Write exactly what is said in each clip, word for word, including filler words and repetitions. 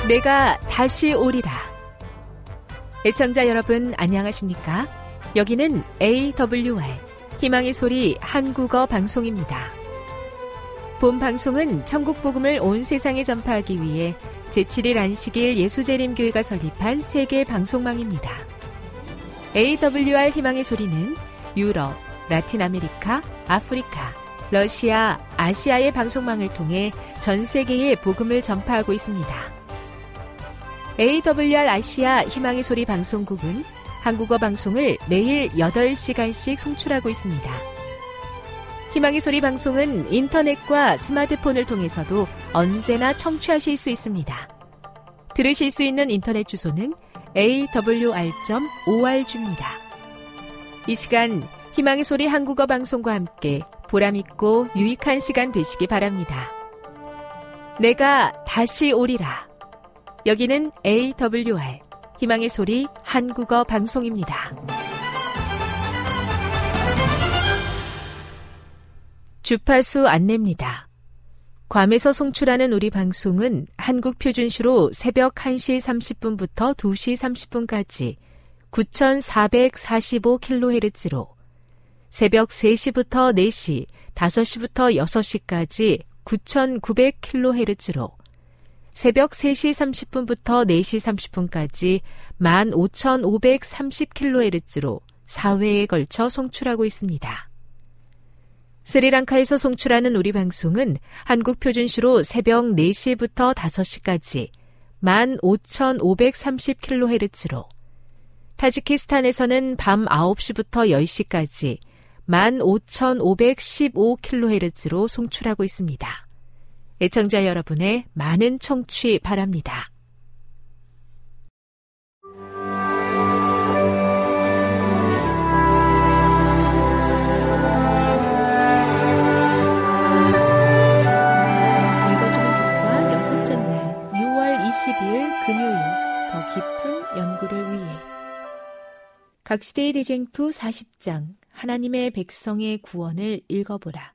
내가 다시 오리라. 애청자 여러분 안녕하십니까? 여기는 에이더블유알 희망의 소리 한국어 방송입니다. 본 방송은 천국 복음을 온 세상에 전파하기 위해 제칠 일 안식일 예수재림교회가 설립한 세계 방송망입니다. 에이더블유알 희망의 소리는 유럽, 라틴 아메리카, 아프리카, 러시아, 아시아의 방송망을 통해 전 세계에 복음을 전파하고 있습니다. 에이더블유알 아시아 희망의 소리 방송국은 한국어 방송을 매일 여덟 시간씩 송출하고 있습니다. 희망의 소리 방송은 인터넷과 스마트폰을 통해서도 언제나 청취하실 수 있습니다. 들으실 수 있는 인터넷 주소는 에이더블유알 닷 오알지입니다. 이 시간 희망의 소리 한국어 방송과 함께 보람있고 유익한 시간 되시기 바랍니다. 내가 다시 오리라. 여기는 에이더블유알 희망의 소리 한국어 방송입니다. 주파수 안내입니다. 괌에서 송출하는 우리 방송은 한국 표준시로 새벽 한 시 삼십 분부터 두 시 삼십 분까지 구천사백사십오 킬로헤르츠로, 새벽 세 시부터 네 시, 다섯 시부터 여섯 시까지 구천구백 킬로헤르츠로, 새벽 세 시 삼십 분부터 네 시 삼십 분까지 만 오천오백삼십 킬로헤르츠로 사 회에 걸쳐 송출하고 있습니다. 스리랑카에서 송출하는 우리 방송은 한국 표준시로 새벽 네 시부터 다섯 시까지 만 오천오백삼십 킬로헤르츠로, 타지키스탄에서는 밤 아홉 시부터 열 시까지 만 오천오백십오 킬로헤르츠로 송출하고 있습니다. 애청자 여러분의 많은 청취 바랍니다. 읽어주는 교과 여섯째 날 유월 이십일 금요일 더 깊은 연구를 위해 각시대의 대쟁투 사십 장 하나님의 백성의 구원을 읽어보라.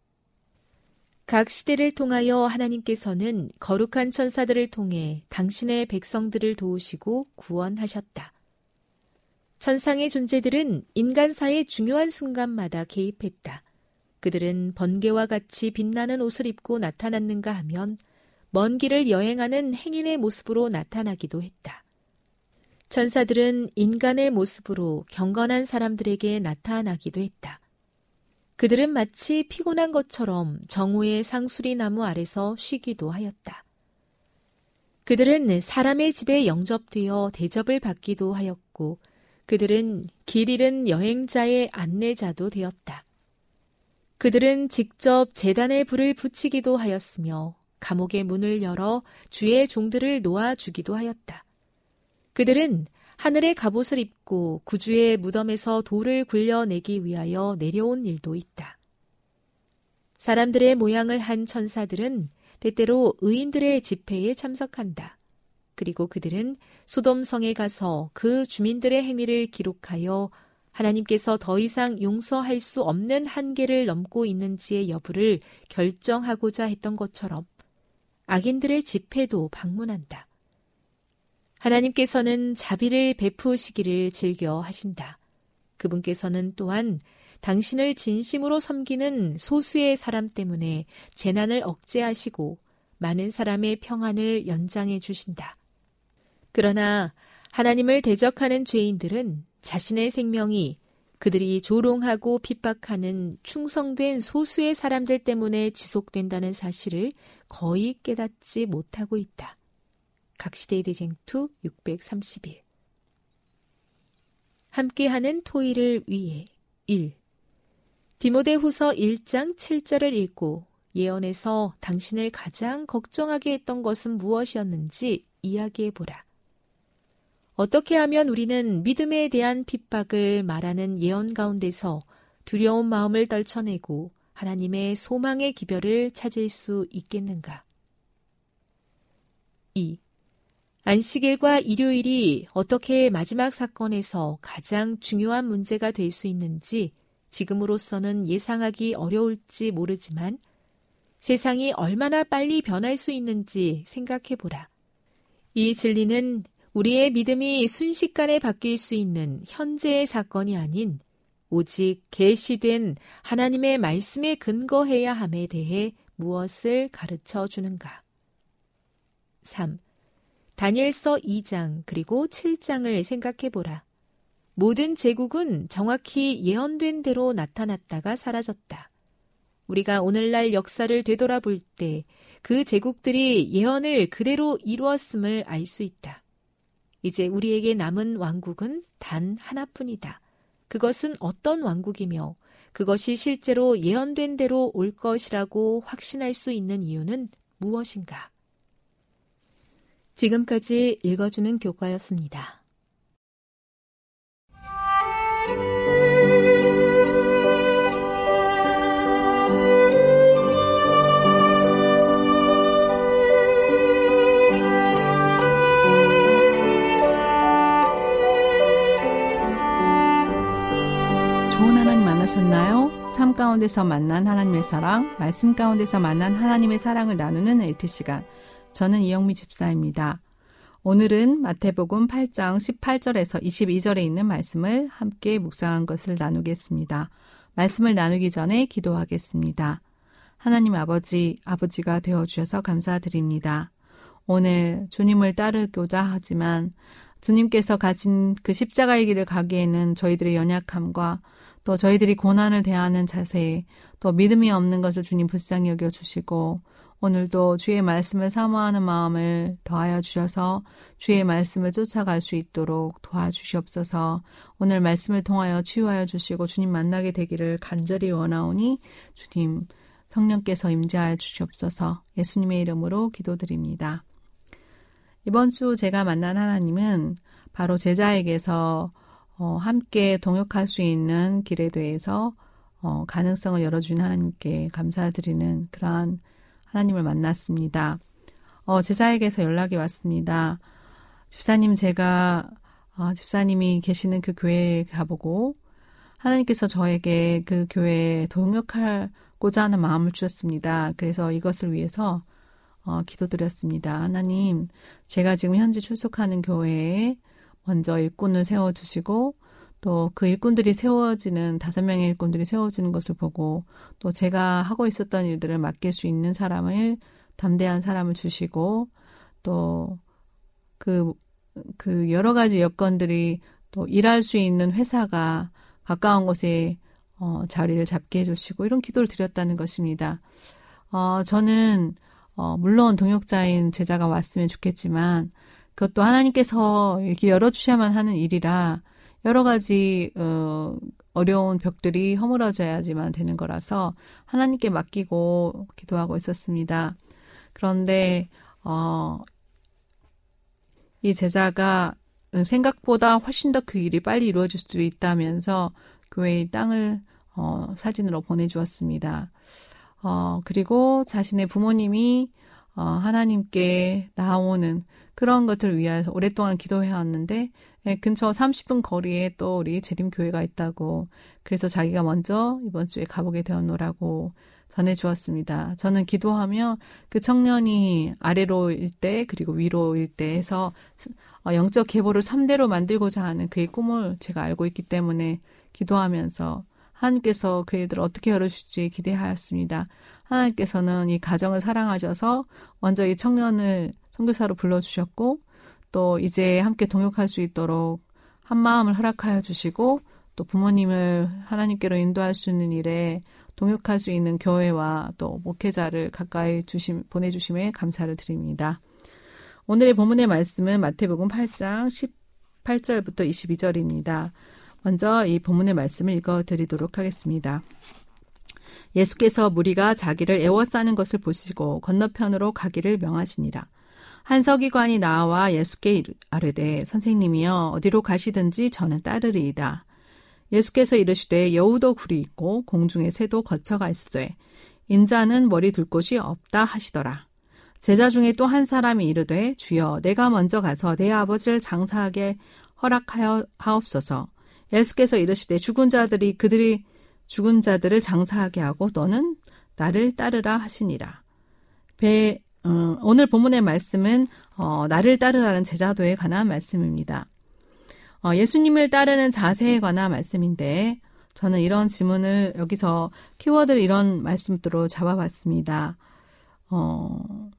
각 시대를 통하여 하나님께서는 거룩한 천사들을 통해 당신의 백성들을 도우시고 구원하셨다. 천상의 존재들은 인간사의 중요한 순간마다 개입했다. 그들은 번개와 같이 빛나는 옷을 입고 나타났는가 하면 먼 길을 여행하는 행인의 모습으로 나타나기도 했다. 천사들은 인간의 모습으로 경건한 사람들에게 나타나기도 했다. 그들은 마치 피곤한 것처럼 정오의 상수리 나무 아래서 쉬기도 하였다. 그들은 사람의 집에 영접되어 대접을 받기도 하였고, 그들은 길 잃은 여행자의 안내자도 되었다. 그들은 직접 제단에 불을 붙이기도 하였으며 감옥의 문을 열어 주의 종들을 놓아주기도 하였다. 그들은 하늘의 갑옷을 입고 구주의 무덤에서 돌을 굴려내기 위하여 내려온 일도 있다. 사람들의 모양을 한 천사들은 때때로 의인들의 집회에 참석한다. 그리고 그들은 소돔성에 가서 그 주민들의 행위를 기록하여 하나님께서 더 이상 용서할 수 없는 한계를 넘고 있는지의 여부를 결정하고자 했던 것처럼 악인들의 집회도 방문한다. 하나님께서는 자비를 베푸시기를 즐겨 하신다. 그분께서는 또한 당신을 진심으로 섬기는 소수의 사람 때문에 재난을 억제하시고 많은 사람의 평안을 연장해 주신다. 그러나 하나님을 대적하는 죄인들은 자신의 생명이 그들이 조롱하고 핍박하는 충성된 소수의 사람들 때문에 지속된다는 사실을 거의 깨닫지 못하고 있다. 각시대의 대쟁투 육백삼십일. 함께하는 토의를 위해 일. 디모데후서 일 장 칠 절을 읽고 예언에서 당신을 가장 걱정하게 했던 것은 무엇이었는지 이야기해보라. 어떻게 하면 우리는 믿음에 대한 핍박을 말하는 예언 가운데서 두려운 마음을 떨쳐내고 하나님의 소망의 기별을 찾을 수 있겠는가? 이. 안식일과 일요일이 어떻게 마지막 사건에서 가장 중요한 문제가 될 수 있는지 지금으로서는 예상하기 어려울지 모르지만 세상이 얼마나 빨리 변할 수 있는지 생각해보라. 이 진리는 우리의 믿음이 순식간에 바뀔 수 있는 현재의 사건이 아닌 오직 계시된 하나님의 말씀에 근거해야 함에 대해 무엇을 가르쳐 주는가? 삼. 다니엘서 이 장 그리고 칠 장을 생각해 보라. 모든 제국은 정확히 예언된 대로 나타났다가 사라졌다. 우리가 오늘날 역사를 되돌아볼 때 그 제국들이 예언을 그대로 이루었음을 알 수 있다. 이제 우리에게 남은 왕국은 단 하나뿐이다. 그것은 어떤 왕국이며 그것이 실제로 예언된 대로 올 것이라고 확신할 수 있는 이유는 무엇인가? 지금까지 읽어주는 교과였습니다. 좋은 하나님 만나셨나요? 삶 가운데서 만난 하나님의 사랑, 말씀 가운데서 만난 하나님의 사랑을 나누는 엘티 시간. 저는 이영미 집사입니다. 오늘은 마태복음 팔 장 십팔 절에서 이십이 절에 있는 말씀을 함께 묵상한 것을 나누겠습니다. 말씀을 나누기 전에 기도하겠습니다. 하나님 아버지, 아버지가 되어주셔서 감사드립니다. 오늘 주님을 따르고자 하지만 주님께서 가진 그 십자가의 길을 가기에는 저희들의 연약함과 또 저희들이 고난을 대하는 자세, 또 믿음이 없는 것을 주님 불쌍히 여겨주시고 오늘도 주의 말씀을 사모하는 마음을 더하여 주셔서 주의 말씀을 쫓아갈 수 있도록 도와주시옵소서. 오늘 말씀을 통하여 치유하여 주시고 주님 만나게 되기를 간절히 원하오니 주님 성령께서 임재하여 주시옵소서. 예수님의 이름으로 기도드립니다. 이번 주 제가 만난 하나님은 바로 제자에게서 어, 함께 동역할 수 있는 길에 대해서 어, 가능성을 열어준 하나님께 감사드리는 그러한 하나님을 만났습니다. 어, 제자에게서 연락이 왔습니다. 집사님, 제가 어, 집사님이 계시는 그 교회에 가보고 하나님께서 저에게 그 교회에 동역하고자 하는 마음을 주셨습니다. 그래서 이것을 위해서 어, 기도드렸습니다. 하나님, 제가 지금 현재 출석하는 교회에 먼저 일꾼을 세워주시고 또 그 일꾼들이 세워지는 다섯 명의 일꾼들이 세워지는 것을 보고 또 제가 하고 있었던 일들을 맡길 수 있는 사람을 담대한 사람을 주시고 또 그 그 여러 가지 여건들이 또 일할 수 있는 회사가 가까운 곳에 어, 자리를 잡게 해주시고 이런 기도를 드렸다는 것입니다. 어, 저는 어, 물론 동역자인 제자가 왔으면 좋겠지만 그것도 하나님께서 이렇게 열어주셔야만 하는 일이라 여러 가지 어, 어려운 벽들이 허물어져야지만 되는 거라서 하나님께 맡기고 기도하고 있었습니다. 그런데 어, 이 제자가 생각보다 훨씬 더 그 일이 빨리 이루어질 수도 있다면서 교회의 땅을 어, 사진으로 보내주었습니다. 어, 그리고 자신의 부모님이 어, 하나님께 나오는 그런 것들을 위해서 오랫동안 기도해왔는데 예, 근처 삼십 분 거리에 또 우리 재림교회가 있다고 그래서 자기가 먼저 이번 주에 가보게 되었노라고 전해주었습니다. 저는 기도하며 그 청년이 아래로일 때 그리고 위로일 때 해서 어, 영적 계보를 삼 대로 만들고자 하는 그의 꿈을 제가 알고 있기 때문에 기도하면서 하나님께서 그 일들을 어떻게 열어주실지 기대하였습니다. 하나님께서는 이 가정을 사랑하셔서 먼저 이 청년을 선교사로 불러주셨고 또 이제 함께 동역할 수 있도록 한 마음을 허락하여 주시고 또 부모님을 하나님께로 인도할 수 있는 일에 동역할 수 있는 교회와 또 목회자를 가까이 주심, 보내주심에 감사를 드립니다. 오늘의 본문의 말씀은 마태복음 팔 장 십팔 절부터 이십이 절입니다. 먼저 이 본문의 말씀을 읽어드리도록 하겠습니다. 예수께서 무리가 자기를 애워싸는 것을 보시고 건너편으로 가기를 명하시니라. 한 서기관이 나와 예수께 아뢰되 선생님이여 어디로 가시든지 저는 따르리이다. 예수께서 이르시되 여우도 굴이 있고 공중의 새도 거처가 있으되 인자는 머리 둘 곳이 없다 하시더라. 제자 중에 또 한 사람이 이르되 주여 내가 먼저 가서 내 아버지를 장사하게 허락하여 하옵소서. 예수께서 이르시되 죽은 자들이 그들이 죽은 자들을 장사하게 하고 너는 나를 따르라 하시니라. 배, 음, 오늘 본문의 말씀은 어, 나를 따르라는 제자도에 관한 말씀입니다. 어, 예수님을 따르는 자세에 관한 말씀인데 저는 이런 질문을 여기서 키워드를 이런 말씀으로 잡아봤습니다. 어,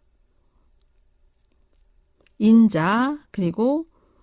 인자 그리고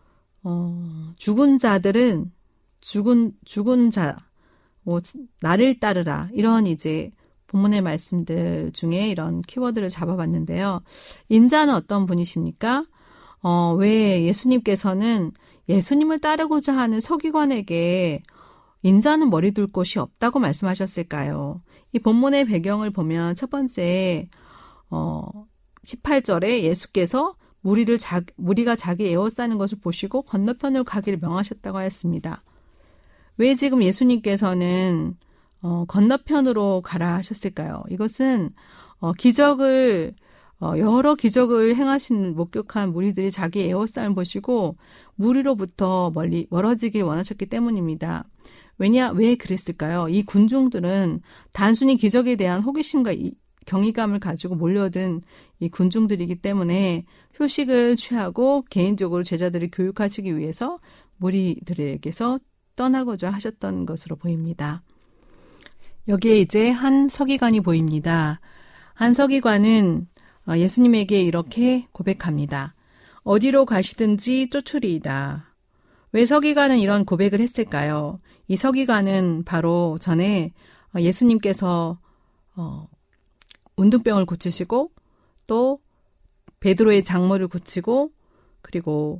어, 죽은 자들은 죽은 죽은 자, 뭐, 나를 따르라 이런 이제 본문의 말씀들 중에 이런 키워드를 잡아봤는데요. 인자는 어떤 분이십니까? 어, 왜 예수님께서는 예수님을 따르고자 하는 서기관에게 인자는 머리 둘 곳이 없다고 말씀하셨을까요? 이 본문의 배경을 보면 첫 번째 어, 십팔 절에 예수께서 무리를 자, 무리가 자기 에워싸는 것을 보시고 건너편으로 가기를 명하셨다고 하였습니다. 왜 지금 예수님께서는 어, 건너편으로 가라 하셨을까요? 이것은 어, 기적을 어, 여러 기적을 행하신 목격한 무리들이 자기 에워싸는 보시고 무리로부터 멀리 멀어지길 원하셨기 때문입니다. 왜냐 왜 그랬을까요? 이 군중들은 단순히 기적에 대한 호기심과 이, 경이감을 가지고 몰려든 이 군중들이기 때문에 휴식을 취하고 개인적으로 제자들을 교육하시기 위해서 무리들에게서 떠나고자 하셨던 것으로 보입니다. 여기에 이제 한 서기관이 보입니다. 한 서기관은 예수님에게 이렇게 고백합니다. 어디로 가시든지 쫓으리이다. 왜 서기관은 이런 고백을 했을까요? 이 서기관은 바로 전에 예수님께서 어, 운둔병을 고치시고 또 베드로의 장모를 고치고 그리고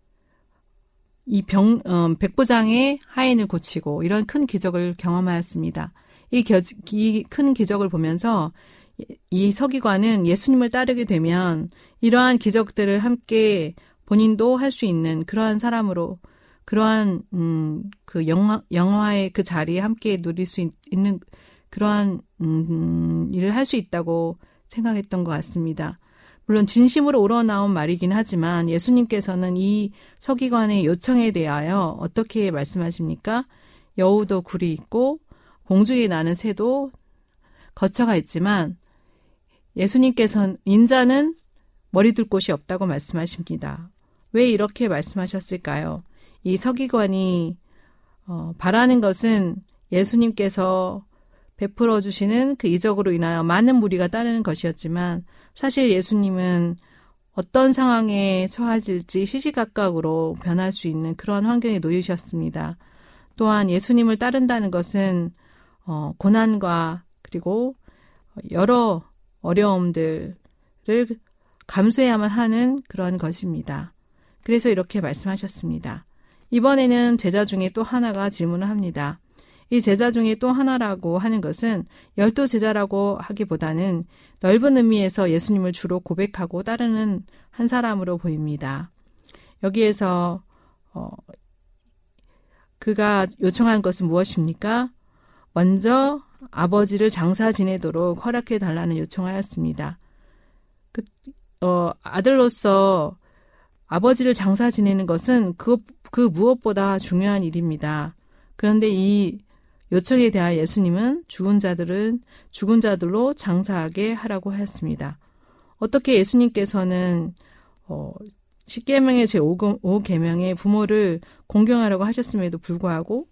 이 병, 어, 백부장의 하인을 고치고 이런 큰 기적을 경험하였습니다. 이, 겨, 이 큰 기적을 보면서 이 서기관은 예수님을 따르게 되면 이러한 기적들을 함께 본인도 할 수 있는 그러한 사람으로 그러한 음, 그 영화, 영화의 그 자리에 함께 누릴 수 있, 있는 그러한 음, 일을 할 수 있다고 생각했던 것 같습니다. 물론 진심으로 우러나온 말이긴 하지만 예수님께서는 이 서기관의 요청에 대하여 어떻게 말씀하십니까? 여우도 굴이 있고 공중에 나는 새도 거처가 있지만 예수님께서는 인자는 머리 둘 곳이 없다고 말씀하십니다. 왜 이렇게 말씀하셨을까요? 이 서기관이 어, 바라는 것은 예수님께서 베풀어 주시는 그 이적으로 인하여 많은 무리가 따르는 것이었지만 사실 예수님은 어떤 상황에 처하실지 시시각각으로 변할 수 있는 그런 환경에 놓이셨습니다. 또한 예수님을 따른다는 것은 어, 고난과 그리고 여러 어려움들을 감수해야만 하는 그런 것입니다. 그래서 이렇게 말씀하셨습니다. 이번에는 제자 중에 또 하나가 질문을 합니다. 이 제자 중에 또 하나라고 하는 것은 열두 제자라고 하기보다는 넓은 의미에서 예수님을 주로 고백하고 따르는 한 사람으로 보입니다. 여기에서 어, 그가 요청한 것은 무엇입니까? 먼저 아버지를 장사 지내도록 허락해 달라는 요청하였습니다. 그, 어, 아들로서 아버지를 장사 지내는 것은 그, 그 무엇보다 중요한 일입니다. 그런데 이 요청에 대하여 예수님은 죽은 자들은 죽은 자들로 장사하게 하라고 하였습니다. 어떻게 예수님께서는 어, 십계명의 제오 계명의 부모를 공경하라고 하셨음에도 불구하고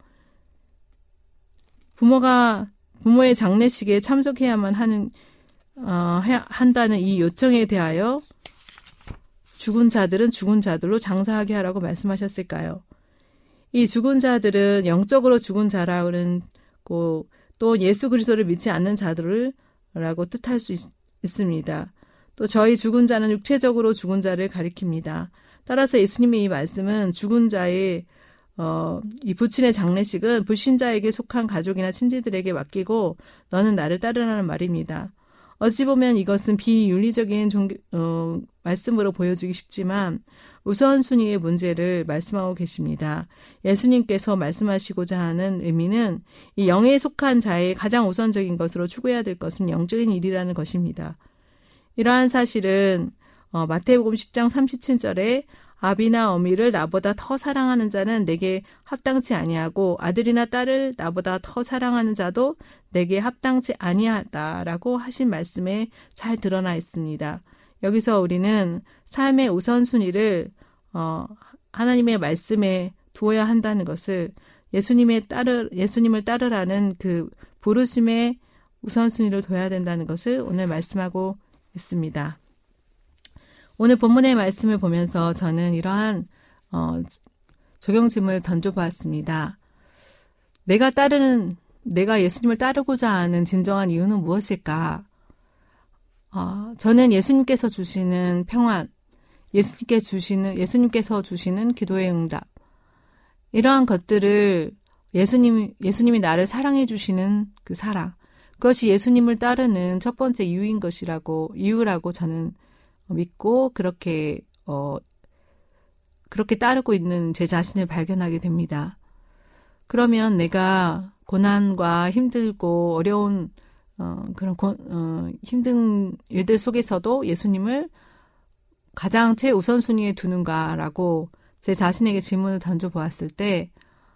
부모가 부모의 장례식에 참석해야만 하는 어, 한다는 이 요청에 대하여 죽은 자들은 죽은 자들로 장사하게 하라고 말씀하셨을까요? 이 죽은 자들은 영적으로 죽은 자라는 또 예수 그리스도를 믿지 않는 자들이라고 뜻할 수 있, 있습니다. 또 저희 죽은 자는 육체적으로 죽은 자를 가리킵니다. 따라서 예수님의 이 말씀은 죽은 자의 어, 이 부친의 장례식은 불신자에게 속한 가족이나 친지들에게 맡기고 너는 나를 따르라는 말입니다. 어찌 보면 이것은 비윤리적인 종교, 어, 말씀으로 보여주기 쉽지만 우선순위의 문제를 말씀하고 계십니다. 예수님께서 말씀하시고자 하는 의미는 이 영에 속한 자의 가장 우선적인 것으로 추구해야 될 것은 영적인 일이라는 것입니다. 이러한 사실은 어, 마태복음 십 장 삼십칠 절에 아비나 어미를 나보다 더 사랑하는 자는 내게 합당치 아니하고 아들이나 딸을 나보다 더 사랑하는 자도 내게 합당치 아니하다라고 하신 말씀에 잘 드러나 있습니다. 여기서 우리는 삶의 우선순위를 어, 하나님의 말씀에 두어야 한다는 것을 예수님의 따르, 예수님을 따르라는 그 부르심의 우선순위를 둬야 된다는 것을 오늘 말씀하고 있습니다. 오늘 본문의 말씀을 보면서 저는 이러한 어, 적용짐을 던져보았습니다. 내가 따르는, 내가 예수님을 따르고자 하는 진정한 이유는 무엇일까? 어, 저는 예수님께서 주시는 평안, 예수님께 주시는, 예수님께서 주시는 기도의 응답, 이러한 것들을 예수님, 예수님이 나를 사랑해 주시는 그 사랑, 그것이 예수님을 따르는 첫 번째 이유인 것이라고, 이유라고 저는 믿고 그렇게, 어, 그렇게 따르고 있는 제 자신을 발견하게 됩니다. 그러면 내가 고난과 힘들고 어려운 어, 그런 고, 어, 힘든 일들 속에서도 예수님을 가장 최우선순위에 두는가라고 제 자신에게 질문을 던져보았을 때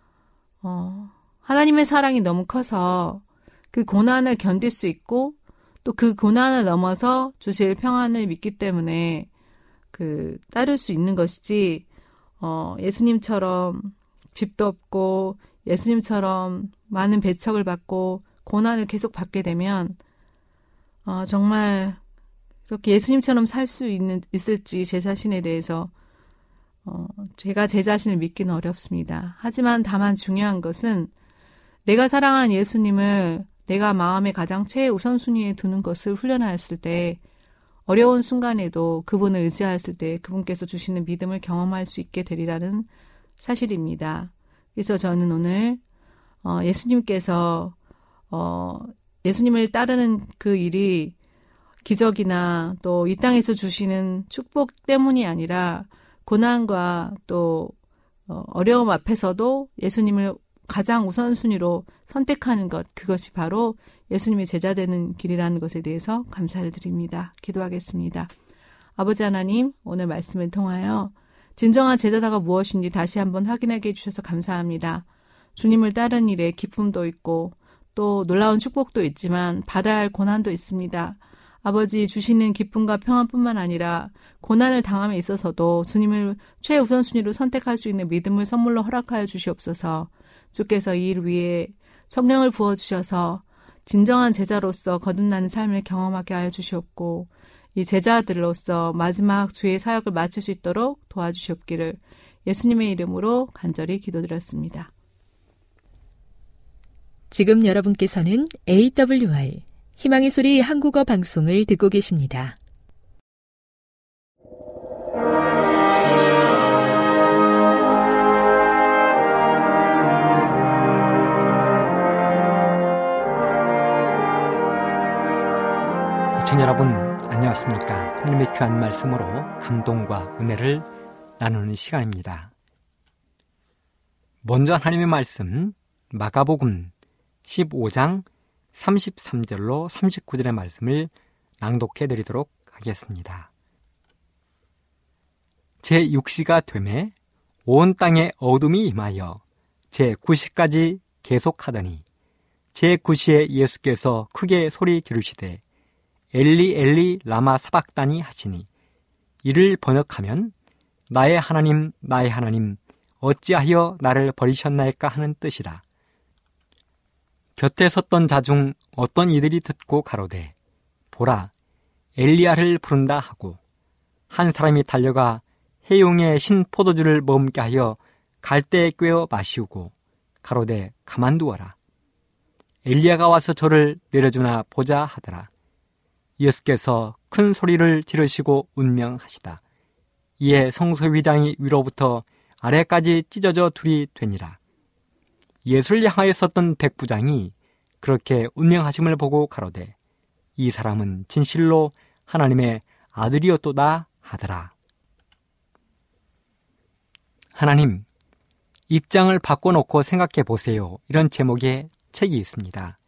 어, 하나님의 사랑이 너무 커서 그 고난을 견딜 수 있고 또 그 고난을 넘어서 주실 평안을 믿기 때문에 그 따를 수 있는 것이지 어, 예수님처럼 집도 없고 예수님처럼 많은 배척을 받고 고난을 계속 받게 되면 어, 정말 그렇게 예수님처럼 살 수 있는 있을지 제 자신에 대해서 어, 제가 제 자신을 믿기는 어렵습니다. 하지만 다만 중요한 것은 내가 사랑하는 예수님을 내가 마음의 가장 최우선순위에 두는 것을 훈련하였을 때 어려운 순간에도 그분을 의지하였을 때 그분께서 주시는 믿음을 경험할 수 있게 되리라는 사실입니다. 그래서 저는 오늘 어, 예수님께서 어, 예수님을 따르는 그 일이 기적이나 또 이 땅에서 주시는 축복 때문이 아니라 고난과 또 어, 어려움 앞에서도 예수님을 가장 우선순위로 선택하는 것, 그것이 바로 예수님의 제자되는 길이라는 것에 대해서 감사를 드립니다. 기도하겠습니다. 아버지 하나님, 오늘 말씀을 통하여 진정한 제자다가 무엇인지 다시 한번 확인하게 해주셔서 감사합니다. 주님을 따르는 일에 기쁨도 있고 또 놀라운 축복도 있지만 받아야 할 고난도 있습니다. 아버지 주시는 기쁨과 평안뿐만 아니라 고난을 당함에 있어서도 주님을 최우선순위로 선택할 수 있는 믿음을 선물로 허락하여 주시옵소서. 주께서 이 일 위에 성령을 부어주셔서 진정한 제자로서 거듭나는 삶을 경험하게 하여 주시옵고 이 제자들로서 마지막 주의 사역을 마칠 수 있도록 도와주시옵기를 예수님의 이름으로 간절히 기도드렸습니다. 지금 여러분께서는 에이더블유알 희망의 소리 한국어 방송을 듣고 계십니다. 시청자 여러분 안녕하십니까? 하나님의 귀한 말씀으로 감동과 은혜를 나누는 시간입니다. 먼저 하나님의 말씀 마가복음 십오 장 삼십삼 절로 삼십구 절의 말씀을 낭독해 드리도록 하겠습니다. 제육 시가 되매 온 땅에 어둠이 임하여 제구 시까지 계속하더니 제구 시에 예수께서 크게 소리 지르시되 엘리 엘리 라마 사박다니 하시니 이를 번역하면 나의 하나님 나의 하나님 어찌하여 나를 버리셨나이까 하는 뜻이라. 곁에 섰던 자 중 어떤 이들이 듣고 가로되 보라 엘리야를 부른다 하고 한 사람이 달려가 해용의 신 포도주를 머금게 하여 갈대에 꿰어 마시우고 가로되 가만두어라. 엘리야가 와서 저를 내려주나 보자 하더라. 예수께서 큰 소리를 지르시고 운명하시다. 이에 성소휘장이 위로부터 아래까지 찢어져 둘이 되니라. 예수를 향하여 섰던 백부장이 그렇게 운명하심을 보고 가로되 이 사람은 진실로 하나님의 아들이었도다 하더라. 하나님, 입장을 바꿔놓고 생각해 보세요. 이런 제목의 책이 있습니다.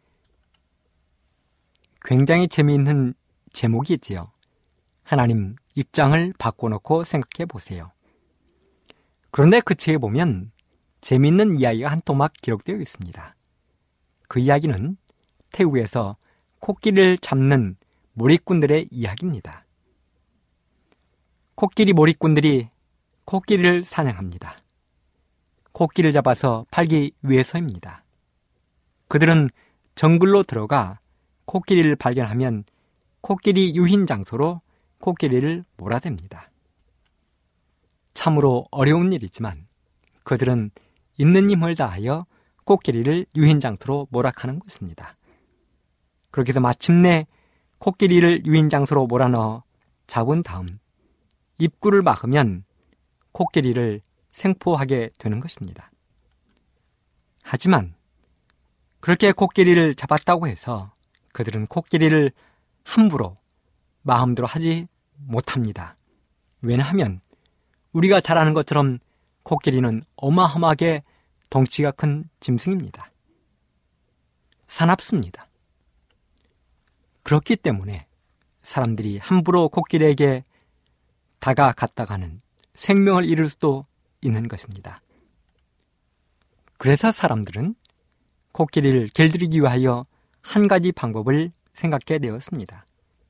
굉장히 재미있는 제목이지요. 하나님, 입장을 바꿔놓고 생각해 보세요. 그런데 그 책에 보면 재미있는 이야기가 한 토막 기록되어 있습니다. 그 이야기는 태국에서 코끼리를 잡는 몰입꾼들의 이야기입니다. 코끼리 몰이꾼들이 코끼리를 사냥합니다. 코끼리를 잡아서 팔기 위해서입니다. 그들은 정글로 들어가 코끼리를 발견하면 코끼리 유인 장소로 코끼리를 몰아댑니다. 참으로 어려운 일이지만 그들은 있는 힘을 다하여 코끼리를 유인 장소로 몰아가는 것입니다. 그렇게 해서 마침내 코끼리를 유인 장소로 몰아넣어 잡은 다음 입구를 막으면 코끼리를 생포하게 되는 것입니다. 하지만 그렇게 코끼리를 잡았다고 해서 그들은 코끼리를 함부로 마음대로 하지 못합니다. 왜냐하면 우리가 잘 아는 것처럼 코끼리는 어마어마하게 덩치가 큰 짐승입니다. 사납습니다. 그렇기 때문에 사람들이 함부로 코끼리에게 다가갔다가는 생명을 잃을 수도 있는 것입니다. 그래서 사람들은 코끼리를 길들이기 위하여 한 가지 방법을 생각해 내었습니다.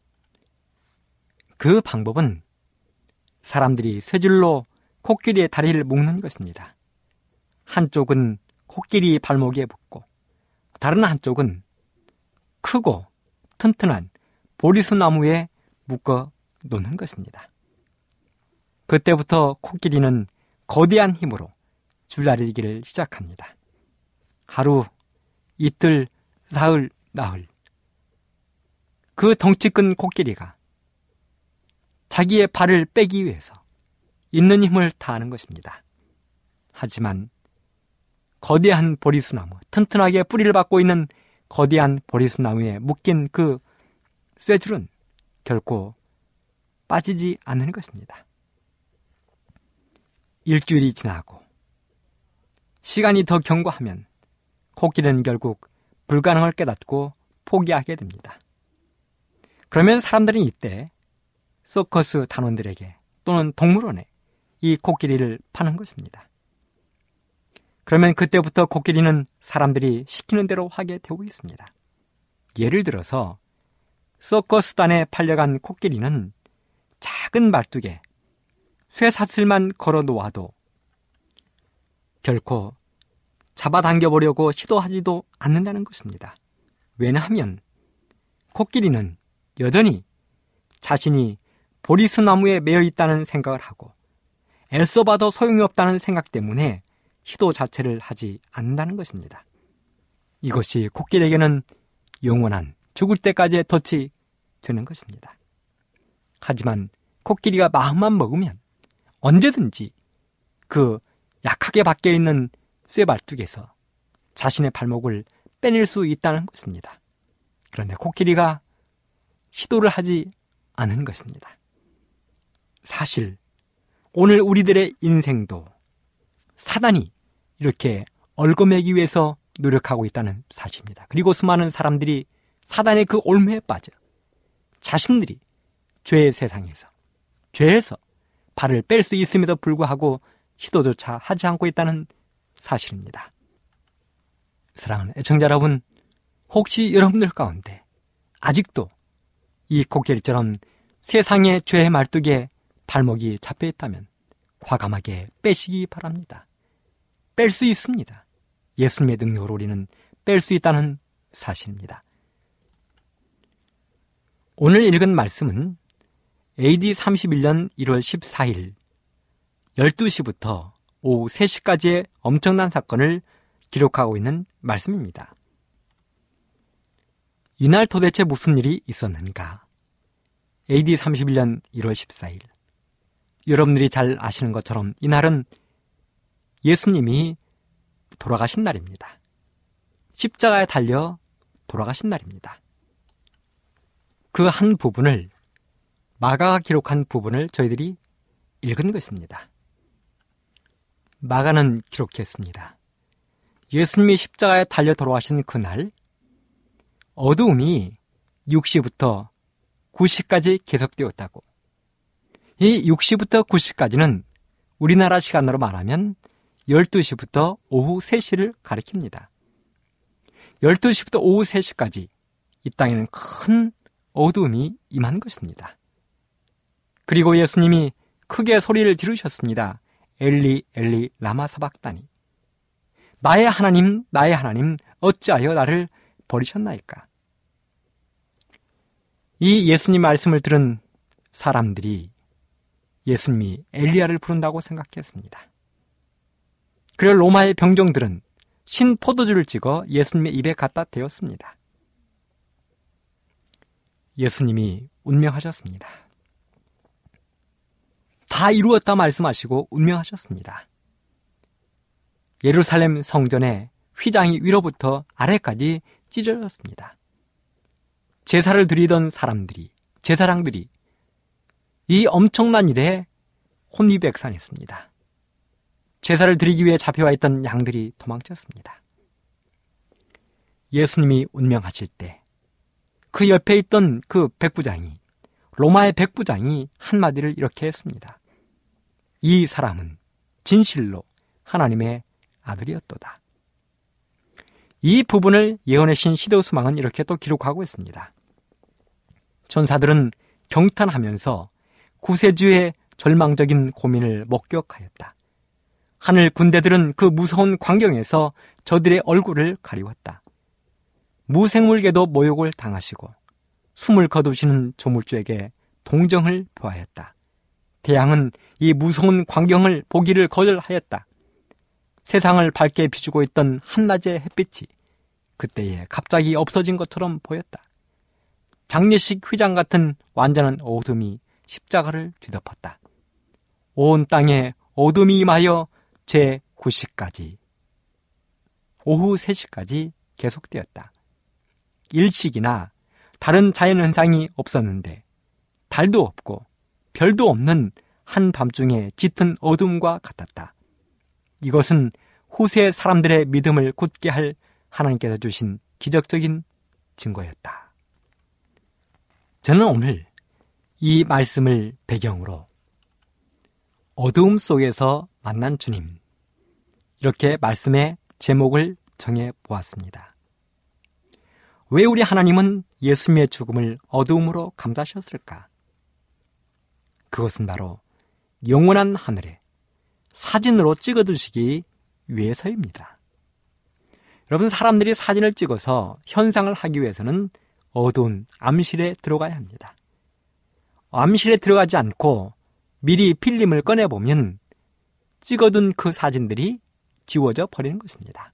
그 방법은 사람들이 세 줄로 코끼리의 다리를 묶는 것입니다. 한쪽은 코끼리 발목에 붙고 다른 한쪽은 크고 튼튼한 보리수 나무에 묶어 놓는 것입니다. 그때부터 코끼리는 거대한 힘으로 줄다리기를 시작합니다. 하루, 이틀, 사흘, 나흘. 그 덩치 큰 코끼리가 자기의 발을 빼기 위해서 있는 힘을 다하는 것입니다. 하지만 거대한 보리수나무, 튼튼하게 뿌리를 받고 있는 거대한 보리수나무에 묶인 그 쇠줄은 결코 빠지지 않는 것입니다. 일주일이 지나고 시간이 더 경과하면 코끼리는 결국 불가능을 깨닫고 포기하게 됩니다. 그러면 사람들은 이때 서커스 단원들에게 또는 동물원에 이 코끼리를 파는 것입니다. 그러면 그때부터 코끼리는 사람들이 시키는 대로 하게 되고 있습니다. 예를 들어서 서커스단에 팔려간 코끼리는 작은 말뚝에 쇠사슬만 걸어 놓아도 결코 잡아당겨보려고 시도하지도 않는다는 것입니다. 왜냐하면 코끼리는 여전히 자신이 보리수나무에 매여 있다는 생각을 하고 애써봐도 소용이 없다는 생각 때문에 시도 자체를 하지 않는다는 것입니다. 이것이 코끼리에게는 영원한 죽을 때까지의 덫이 되는 것입니다. 하지만 코끼리가 마음만 먹으면 언제든지 그 약하게 박혀 있는 쇠발뚝에서 자신의 발목을 빼낼 수 있다는 것입니다. 그런데 코끼리가 시도를 하지 않은 것입니다. 사실 오늘 우리들의 인생도 사단이 이렇게 얽어매기 위해서 노력하고 있다는 사실입니다. 그리고 수많은 사람들이 사단의 그 올무에 빠져 자신들이 죄의 세상에서 죄에서 발을 뺄 수 있음에도 불구하고 시도조차 하지 않고 있다는 사실입니다. 사랑하는 애청자 여러분, 혹시 여러분들 가운데 아직도 이 코끼리처럼 세상의 죄의 말뚝에 발목이 잡혀 있다면 과감하게 빼시기 바랍니다. 뺄 수 있습니다. 예수님의 능력으로 우리는 뺄 수 있다는 사실입니다. 오늘 읽은 말씀은 에이디 삼십일 년 일월 십사일 열두 시부터 오후 세 시까지의 엄청난 사건을 기록하고 있는 말씀입니다. 이날 도대체 무슨 일이 있었는가? 에이디 삼십일 년 일월 십사일 여러분들이 잘 아시는 것처럼 이날은 예수님이 돌아가신 날입니다. 십자가에 달려 돌아가신 날입니다. 그 한 부분을 마가가 기록한 부분을 저희들이 읽은 것입니다. 마가는 기록했습니다. 예수님이 십자가에 달려 돌아가신 그날 어두움이 육 시부터 구 시까지 계속되었다고. 이 육 시부터 구 시까지는 우리나라 시간으로 말하면 열두 시부터 오후 세 시를 가리킵니다. 열두 시부터 오후 세 시까지 이 땅에는 큰 어두움이 임한 것입니다. 그리고 예수님이 크게 소리를 지르셨습니다. 엘리 엘리 라마 사박다니. 나의 하나님, 나의 하나님, 어찌하여 나를 버리셨나이까. 이 예수님 말씀을 들은 사람들이 예수님이 엘리야를 부른다고 생각했습니다. 그리고 로마의 병정들은 신 포도주를 찍어 예수님의 입에 갖다 대었습니다. 예수님이 운명하셨습니다. 다 이루었다 말씀하시고 운명하셨습니다. 예루살렘 성전의 휘장이 위로부터 아래까지 찢어졌습니다. 제사를 드리던 사람들이, 제사장들이 이 엄청난 일에 혼미백산했습니다. 제사를 드리기 위해 잡혀와 있던 양들이 도망쳤습니다. 예수님이 운명하실 때 그 옆에 있던 그 백부장이, 로마의 백부장이 한마디를 이렇게 했습니다. 이 사람은 진실로 하나님의 아들이었도다. 이 부분을 예언의 신 시데우스망은 이렇게 또 기록하고 있습니다. 전사들은 경탄하면서 구세주의 절망적인 고민을 목격하였다. 하늘 군대들은 그 무서운 광경에서 저들의 얼굴을 가리웠다. 무생물계도 모욕을 당하시고 숨을 거두시는 조물주에게 동정을 표하였다. 태양은 이 무서운 광경을 보기를 거절하였다. 세상을 밝게 비추고 있던 한낮의 햇빛이 그때에 갑자기 없어진 것처럼 보였다. 장례식 휘장 같은 완전한 어둠이 십자가를 뒤덮었다. 온 땅에 어둠이 임하여 제구 시까지, 오후 세 시까지 계속되었다. 일식이나 다른 자연현상이 없었는데 달도 없고 별도 없는 한밤중에 짙은 어둠과 같았다. 이것은 후세 사람들의 믿음을 굳게 할 하나님께서 주신 기적적인 증거였다. 저는 오늘 이 말씀을 배경으로 어두움 속에서 만난 주님, 이렇게 말씀의 제목을 정해 보았습니다. 왜 우리 하나님은 예수님의 죽음을 어두움으로 감싸셨을까? 그것은 바로 영원한 하늘에 사진으로 찍어두시기 위해서입니다. 여러분, 사람들이 사진을 찍어서 현상을 하기 위해서는 어두운 암실에 들어가야 합니다. 암실에 들어가지 않고 미리 필름을 꺼내보면 찍어둔 그 사진들이 지워져 버리는 것입니다.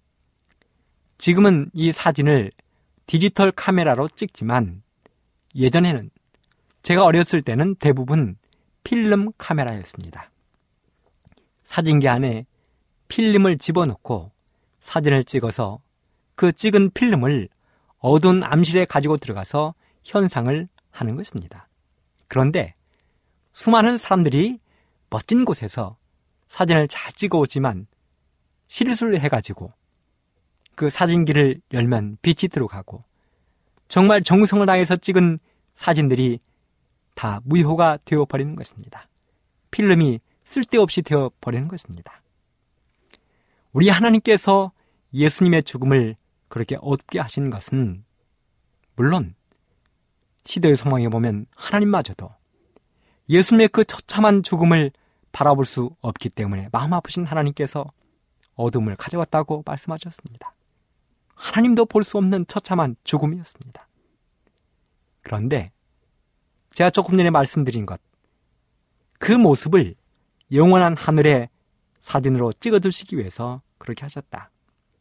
지금은 이 사진을 디지털 카메라로 찍지만 예전에는, 제가 어렸을 때는 대부분 필름 카메라였습니다. 사진기 안에 필름을 집어넣고 사진을 찍어서 그 찍은 필름을 어두운 암실에 가지고 들어가서 현상을 하는 것입니다. 그런데 수많은 사람들이 멋진 곳에서 사진을 잘 찍어오지만 실수를 해가지고 그 사진기를 열면 빛이 들어가고 정말 정성을 다해서 찍은 사진들이 다 무효가 되어버리는 것입니다. 필름이 쓸데없이 되어버리는 것입니다. 우리 하나님께서 예수님의 죽음을 그렇게 어둡게 하신 것은 물론 시대의 소망에 보면 하나님마저도 예수님의 그 처참한 죽음을 바라볼 수 없기 때문에 마음 아프신 하나님께서 어둠을 가져왔다고 말씀하셨습니다. 하나님도 볼 수 없는 처참한 죽음이었습니다. 그런데 제가 조금 전에 말씀드린 것, 그 모습을 영원한 하늘의 사진으로 찍어두시기 위해서 그렇게 하셨다.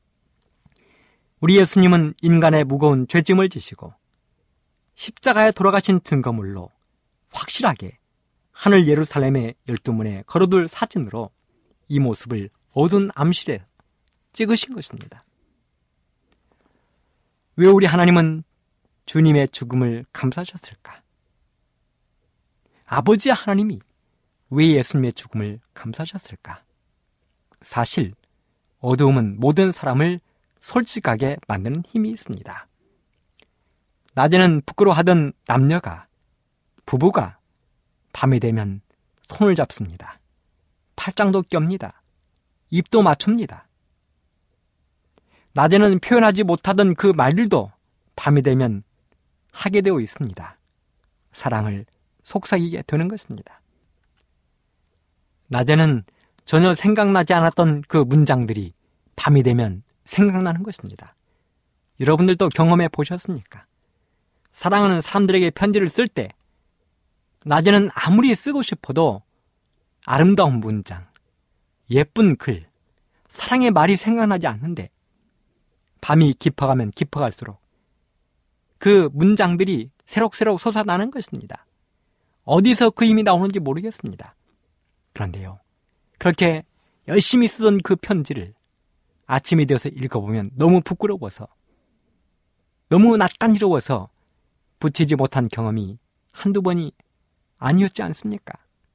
우리 예수님은 인간의 무거운 죄짐을 지시고 십자가에 돌아가신 증거물로 확실하게 하늘 예루살렘의 열두 문에 걸어둘 사진으로 이 모습을 어두운 암실에 찍으신 것입니다. 왜 우리 하나님은 주님의 죽음을 감싸셨을까? 아버지 하나님이 왜 예수님의 죽음을 감싸셨을까? 사실 어두움은 모든 사람을 솔직하게 만드는 힘이 있습니다. 낮에는 부끄러워하던 남녀가, 부부가 밤이 되면 손을 잡습니다. 팔짱도 낍니다. 입도 맞춥니다. 낮에는 표현하지 못하던 그 말들도 밤이 되면 하게 되어 있습니다. 사랑을 속삭이게 되는 것입니다. 낮에는 전혀 생각나지 않았던 그 문장들이 밤이 되면 생각나는 것입니다. 여러분들도 경험해 보셨습니까? 사랑하는 사람들에게 편지를 쓸 때 낮에는 아무리 쓰고 싶어도 아름다운 문장, 예쁜 글, 사랑의 말이 생각나지 않는데 밤이 깊어가면 깊어갈수록 그 문장들이 새록새록 솟아나는 것입니다. 어디서 그 힘이 나오는지 모르겠습니다. 그런데요, 그렇게 열심히 쓰던 그 편지를 아침이 되어서 읽어보면 너무 부끄러워서, 너무 낯간지러워서 붙이지 못한 경험이 한두 번이 아니었지 않습니까?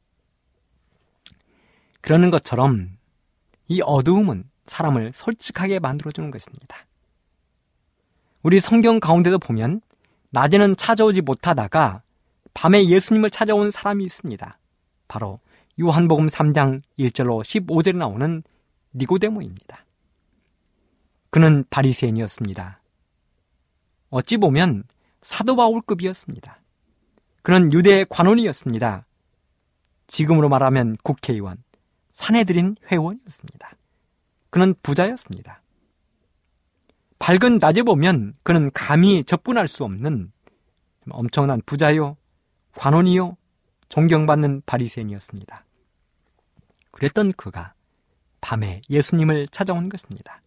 그러는 것처럼 이 어두움은 사람을 솔직하게 만들어주는 것입니다. 우리 성경 가운데도 보면 낮에는 찾아오지 못하다가 밤에 예수님을 찾아온 사람이 있습니다. 바로 요한복음 삼 장 일 절로 십오 절에 나오는 니고데모입니다. 그는 바리새인이었습니다. 어찌 보면 사도 바울급이었습니다. 그는 유대 관원이었습니다. 지금으로 말하면 국회의원, 산헤드린 회원이었습니다. 그는 부자였습니다. 밝은 낮에 보면 그는 감히 접근할 수 없는 엄청난 부자요, 관원이요, 존경받는 바리새인이었습니다. 그랬던 그가 밤에 예수님을 찾아온 것입니다.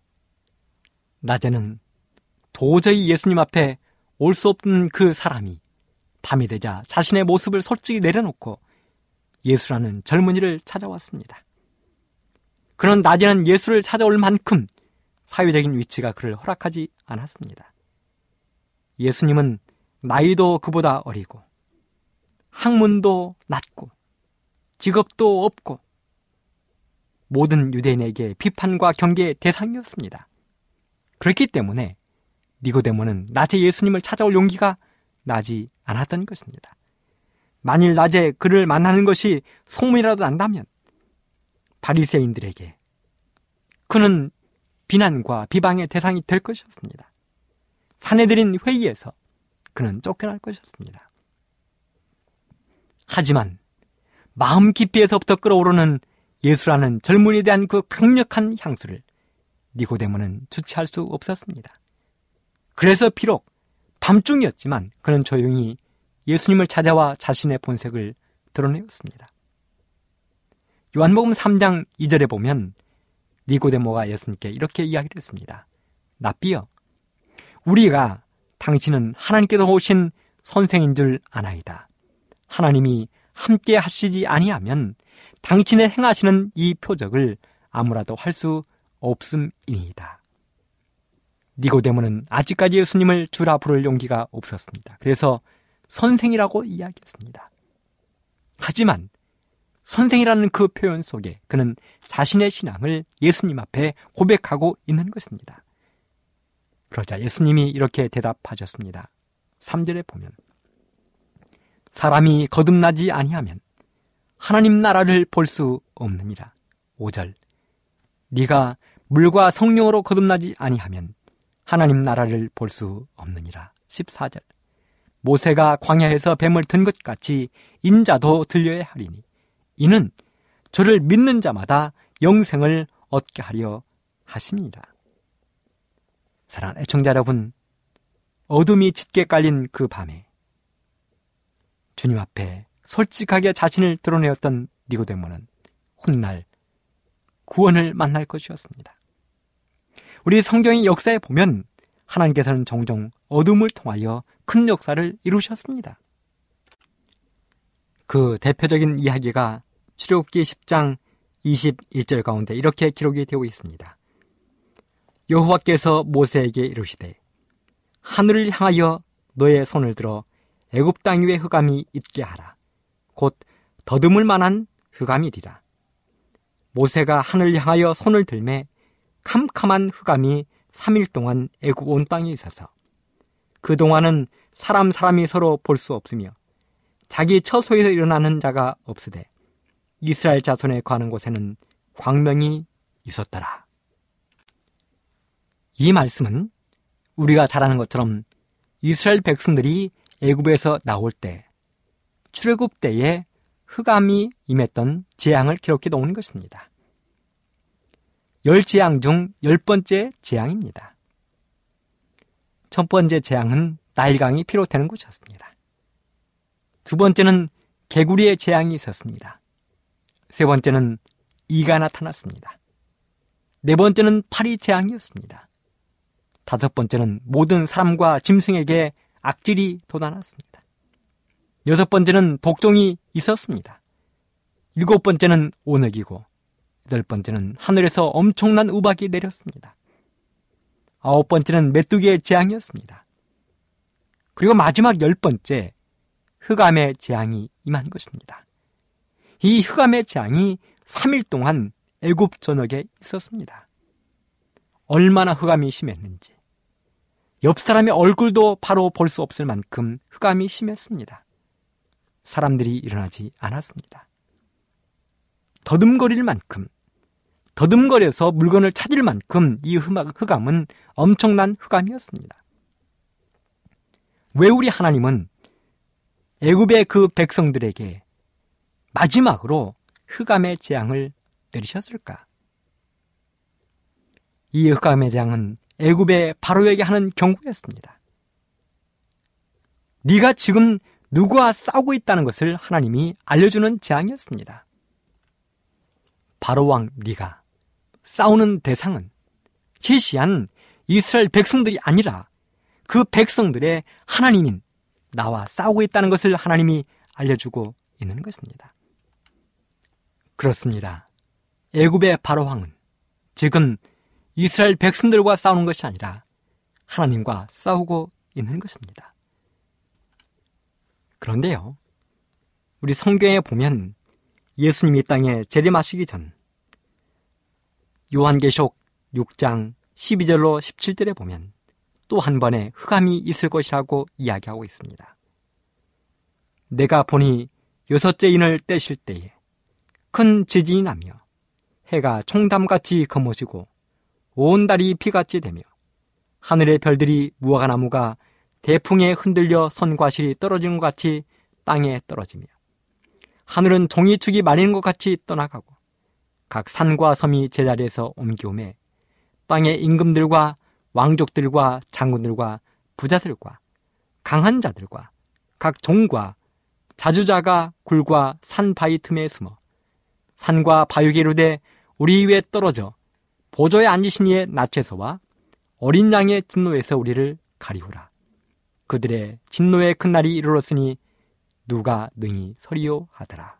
낮에는 도저히 예수님 앞에 올 수 없는 그 사람이 밤이 되자 자신의 모습을 솔직히 내려놓고 예수라는 젊은이를 찾아왔습니다. 그는 낮에는 예수를 찾아올 만큼 사회적인 위치가 그를 허락하지 않았습니다. 예수님은 나이도 그보다 어리고 학문도 낮고 직업도 없고 모든 유대인에게 비판과 경계의 대상이었습니다. 그렇기 때문에 니고데모는 낮에 예수님을 찾아올 용기가 나지 않았던 것입니다. 만일 낮에 그를 만나는 것이 소문이라도 난다면 바리새인들에게 그는 비난과 비방의 대상이 될 것이었습니다. 산헤드린 회의에서 그는 쫓겨날 것이었습니다. 하지만 마음 깊이에서부터 끓어오르는 예수라는 젊은이에 대한 그 강력한 향수를 니고데모는 주체할 수 없었습니다. 그래서 비록 밤중이었지만 그는 조용히 예수님을 찾아와 자신의 본색을 드러내었습니다. 요한복음 삼 장 이 절에 보면 니고데모가 예수님께 이렇게 이야기를 했습니다. 랍비여, 우리가 당신은 하나님께서 오신 선생인 줄 아나이다. 하나님이 함께 하시지 아니하면 당신의 행하시는 이 표적을 아무라도 할 수 없음이니이다. 니고데모는 아직까지 예수님을 주라 부를 용기가 없었습니다. 그래서 선생이라고 이야기했습니다. 하지만 선생이라는 그 표현 속에 그는 자신의 신앙을 예수님 앞에 고백하고 있는 것입니다. 그러자 예수님이 이렇게 대답하셨습니다. 삼 절에 보면 사람이 거듭나지 아니하면 하나님 나라를 볼 수 없느니라. 오 절 네가 물과 성령으로 거듭나지 아니하면 하나님 나라를 볼 수 없느니라. 십사 절 모세가 광야에서 뱀을 든 것 같이 인자도 들려야 하리니 이는 저를 믿는 자마다 영생을 얻게 하려 하심이니라. 사랑하는 애청자 여러분, 어둠이 짙게 깔린 그 밤에 주님 앞에 솔직하게 자신을 드러내었던 니고데모는 훗날 구원을 만날 것이었습니다. 우리 성경의 역사에 보면 하나님께서는 종종 어둠을 통하여 큰 역사를 이루셨습니다. 그 대표적인 이야기가 출애굽기 십 장 이십일 절 가운데 이렇게 기록이 되어 있습니다. 여호와께서 모세에게 이르시되 하늘을 향하여 너의 손을 들어 애굽 땅 위에 흑암이 있게 하라. 곧 더듬을 만한 흑암이리라. 모세가 하늘을 향하여 손을 들매 캄캄한 흑암이 삼 일 동안 애굽 온 땅에 있어서 그동안은 사람 사람이 서로 볼 수 없으며 자기 처소에서 일어나는 자가 없으되 이스라엘 자손에 거하는 곳에는 광명이 있었더라. 이 말씀은 우리가 잘 아는 것처럼 이스라엘 백성들이 애굽에서 나올 때 출애굽 때에 흑암이 임했던 재앙을 기록해 놓은 것입니다. 열 재앙 중 열 번째 재앙입니다. 첫 번째 재앙은 나일강이 비롯되는 것이었습니다. 두 번째는 개구리의 재앙이 있었습니다. 세 번째는 이가 나타났습니다. 네 번째는 파리 재앙이었습니다. 다섯 번째는 모든 사람과 짐승에게 악질이 돋아났습니다. 여섯 번째는 독종이 있었습니다. 일곱 번째는 온역이고 여덟 번째는 하늘에서 엄청난 우박이 내렸습니다. 아홉 번째는 메뚜기의 재앙이었습니다. 그리고 마지막 열 번째 흑암의 재앙이 임한 것입니다. 이 흑암의 재앙이 삼 일 동안 애굽 전역에 있었습니다. 얼마나 흑암이 심했는지 옆 사람의 얼굴도 바로 볼 수 없을 만큼 흑암이 심했습니다. 사람들이 일어나지 않았습니다. 더듬거릴 만큼, 더듬거려서 물건을 찾을 만큼 이 흑암은 엄청난 흑암이었습니다. 왜 우리 하나님은 애굽의 그 백성들에게 마지막으로 흑암의 재앙을 내리셨을까? 이 흑암의 재앙은 애굽의 바로에게 하는 경고였습니다. 네가 지금 누구와 싸우고 있다는 것을 하나님이 알려주는 재앙이었습니다. 바로왕 네가 싸우는 대상은 시시한 이스라엘 백성들이 아니라 그 백성들의 하나님인 나와 싸우고 있다는 것을 하나님이 알려주고 있는 것입니다. 그렇습니다. 애굽의 바로왕은 지금 이스라엘 백성들과 싸우는 것이 아니라 하나님과 싸우고 있는 것입니다. 그런데요, 우리 성경에 보면 예수님이 이 땅에 재림하시기 전 요한계시록 육 장 십이 절로 십칠 절에 보면 또 한 번의 흑암이 있을 것이라고 이야기하고 있습니다. 내가 보니 여섯째 인을 떼실 때에 큰 지진이 나며 해가 총담같이 검어지고 온 달이 피같이 되며 하늘의 별들이 무화과나무가 대풍에 흔들려 선과 실이 떨어지는 것 같이 땅에 떨어지며 하늘은 종이축이 말리는 것 같이 떠나가고 각 산과 섬이 제자리에서 옮기오매 땅의 임금들과 왕족들과 장군들과 부자들과 강한 자들과 각 종과 자주자가 굴과 산 바위 틈에 숨어 산과 바위에 이르되 우리 위에 떨어져 보좌에 앉으신 이의 낯에서와 어린 양의 진노에서 우리를 가리우라. 그들의 진노의 큰 날이 이르렀으니 누가 능히 서리요 하더라.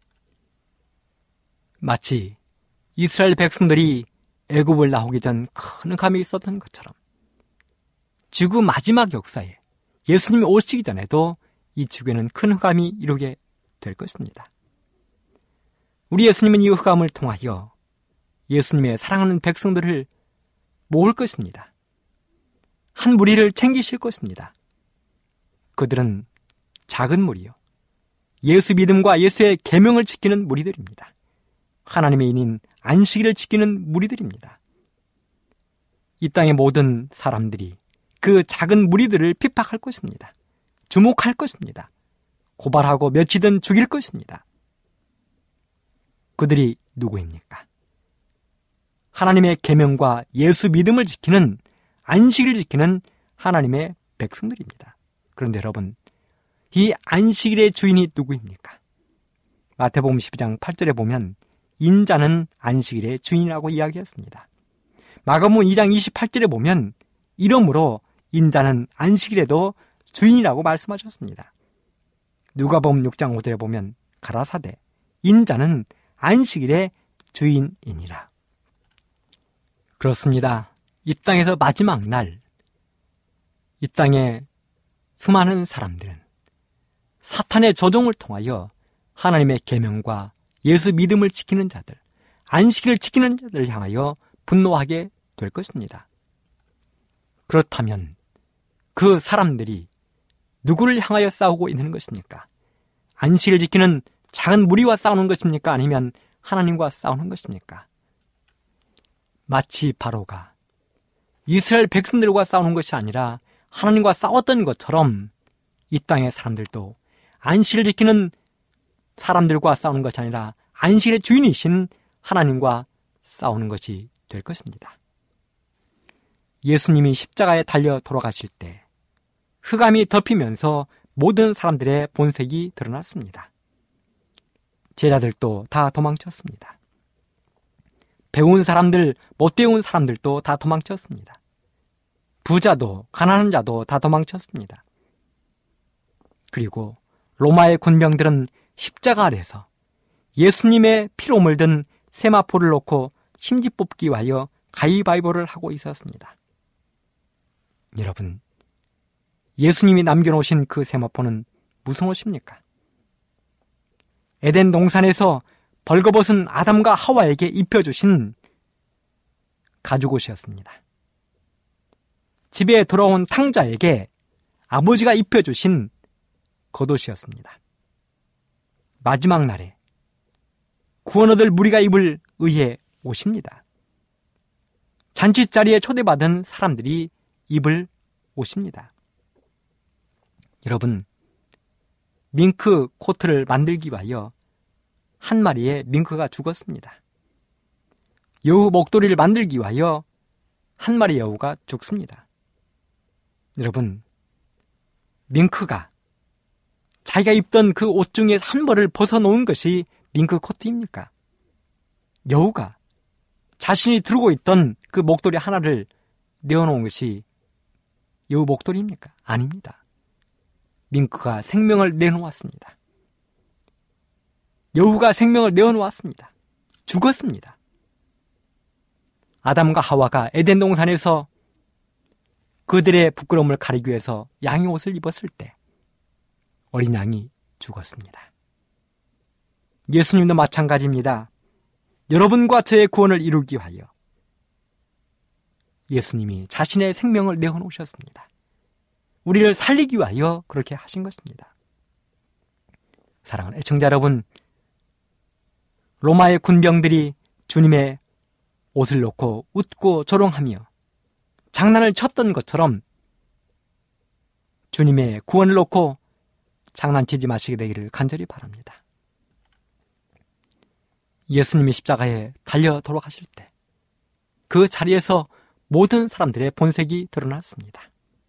마치 이스라엘 백성들이 애굽을 나오기 전 큰 흑암이 있었던 것처럼 지구 마지막 역사에 예수님이 오시기 전에도 이 지구에는 큰 흑암이 이루게 될 것입니다. 우리 예수님은 이 흑암을 통하여 예수님의 사랑하는 백성들을 모을 것입니다. 한 무리를 챙기실 것입니다. 그들은 작은 무리요, 예수 믿음과 예수의 계명을 지키는 무리들입니다. 하나님의 인인 안식일을 지키는 무리들입니다. 이 땅의 모든 사람들이 그 작은 무리들을 핍박할 것입니다. 주목할 것입니다. 고발하고 며치든 죽일 것입니다. 그들이 누구입니까? 하나님의 계명과 예수 믿음을 지키는, 안식일을 지키는 하나님의 백성들입니다. 그런데 여러분, 이 안식일의 주인이 누구입니까? 마태복음 십이 장 팔 절에 보면 인자는 안식일의 주인이라고 이야기했습니다. 마가복음 이 장 이십팔 절에 보면 이러므로 인자는 안식일에도 주인이라고 말씀하셨습니다. 누가복음 육 장 오 절에 보면 가라사대 인자는 안식일의 주인이니라. 그렇습니다. 이 땅에서 마지막 날, 이 땅의 수많은 사람들은 사탄의 조종을 통하여 하나님의 계명과 예수 믿음을 지키는 자들, 안식일을 지키는 자들을 향하여 분노하게 될 것입니다. 그렇다면 그 사람들이 누구를 향하여 싸우고 있는 것입니까? 안식일을 지키는 작은 무리와 싸우는 것입니까? 아니면 하나님과 싸우는 것입니까? 마치 바로가 이스라엘 백성들과 싸우는 것이 아니라 하나님과 싸웠던 것처럼 이 땅의 사람들도 안식일을 지키는 사람들과 싸우는 것이 아니라 안식일의 주인이신 하나님과 싸우는 것이 될 것입니다. 예수님이 십자가에 달려 돌아가실 때 흑암이 덮이면서 모든 사람들의 본색이 드러났습니다. 제자들도 다 도망쳤습니다. 배운 사람들, 못 배운 사람들도 다 도망쳤습니다. 부자도 가난한 자도 다 도망쳤습니다. 그리고 로마의 군병들은 십자가 아래서 예수님의 피로 물든 세마포를 놓고 심지 뽑기 위하여 가위바위보를 하고 있었습니다. 여러분, 예수님이 남겨놓으신 그 세마포는 무슨 옷입니까? 에덴 동산에서 벌거벗은 아담과 하와에게 입혀주신 가죽옷이었습니다. 집에 돌아온 탕자에게 아버지가 입혀주신 겉옷이었습니다. 마지막 날에 구원 얻을 무리가 입을 의의 옷입니다. 잔치자리에 초대받은 사람들이 입을 옷입니다. 여러분, 밍크 코트를 만들기 위하여 한 마리의 밍크가 죽었습니다. 여우 목도리를 만들기 위하여 한 마리 여우가 죽습니다. 여러분, 밍크가 자기가 입던 그 옷 중에 한 벌을 벗어놓은 것이 밍크 코트입니까? 여우가 자신이 두르고 있던 그 목도리 하나를 내어놓은 것이 여우 목도리입니까? 아닙니다. 밍크가 생명을 내놓았습니다. 여우가 생명을 내어놓았습니다. 죽었습니다. 아담과 하와가 에덴 동산에서 그들의 부끄러움을 가리기 위해서 양의 옷을 입었을 때 어린 양이 죽었습니다. 예수님도 마찬가지입니다. 여러분과 저의 구원을 이루기 위하여 예수님이 자신의 생명을 내어놓으셨습니다. 우리를 살리기 위하여 그렇게 하신 것입니다. 사랑하는 애청자 여러분, 로마의 군병들이 주님의 옷을 놓고 웃고 조롱하며 장난을 쳤던 것처럼 주님의 구원을 놓고 장난치지 마시게 되기를 간절히 바랍니다. 예수님이 십자가에 달려 돌아가실 때 그 자리에서 모든 사람들의 본색이 드러났습니다.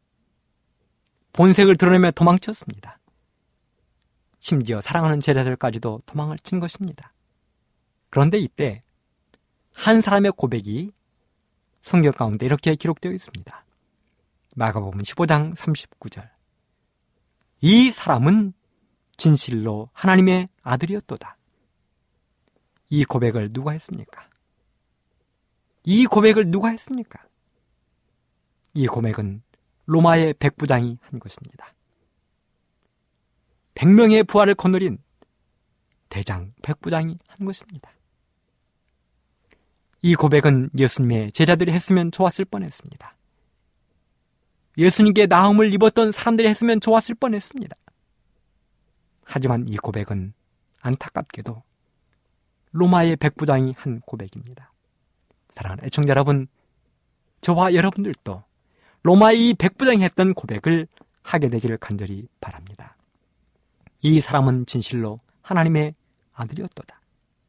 본색을 드러내며 도망쳤습니다. 심지어 사랑하는 제자들까지도 도망을 친 것입니다. 그런데 이때 한 사람의 고백이 성경 가운데 이렇게 기록되어 있습니다. 마가복음 십오 장 삼십구 절. 이 사람은 진실로 하나님의 아들이었도다. 이 고백을 누가 했습니까? 이 고백을 누가 했습니까? 이 고백은 로마의 백부장이 한 것입니다. 백명의 부활을 거느린 대장 백부장이 한 것입니다. 이 고백은 예수님의 제자들이 했으면 좋았을 뻔했습니다. 예수님께 나음을 입었던 사람들이 했으면 좋았을 뻔했습니다. 하지만 이 고백은 안타깝게도 로마의 백부장이 한 고백입니다. 사랑하는 애청자 여러분, 저와 여러분들도 로마의 이 백부장이 했던 고백을 하게 되기를 간절히 바랍니다. 이 사람은 진실로 하나님의 아들이었도다.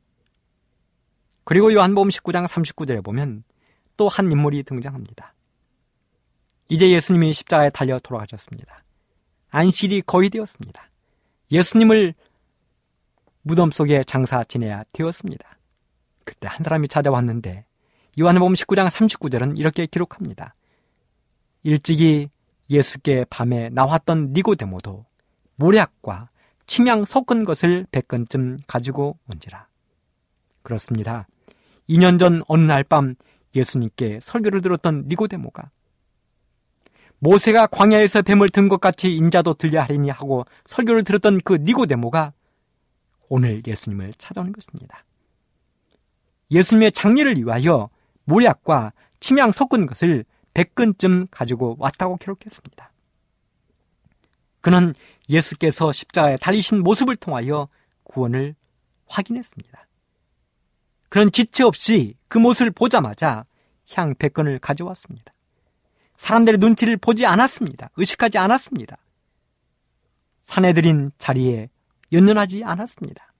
그리고 요한복음 십구 장 삼십구 절에 보면 또 한 인물이 등장합니다. 이제 예수님이 십자가에 달려 돌아가셨습니다. 안식일이 거의 되었습니다. 예수님을 무덤 속에 장사 지내야 되었습니다. 그때 한 사람이 찾아왔는데 요한복음 십구 장 삼십구 절은 이렇게 기록합니다. 일찍이 예수께 밤에 나왔던 니고데모도 모략과 침향 섞은 것을 백 건쯤 가지고 온지라. 그렇습니다. 이 년 전 어느 날 밤 예수님께 설교를 들었던 니고데모가 모세가 광야에서 뱀을 든 것 같이 인자도 들려 하리니 하고 설교를 들었던 그 니고데모가 오늘 예수님을 찾아오는 것입니다. 예수님의 장례를 위하여 모략과 침향 섞은 것을 백 근쯤 가지고 왔다고 기록했습니다. 그는 예수께서 십자가에 달리신 모습을 통하여 구원을 확인했습니다. 그는 지체 없이 그 모습을 보자마자 향 백 건을 가져왔습니다. 사람들의 눈치를 보지 않았습니다. 의식하지 않았습니다. 사내들인 자리에 연연하지 않았습니다.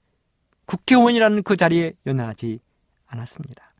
국회의원이라는 그 자리에 연연하지 않았습니다.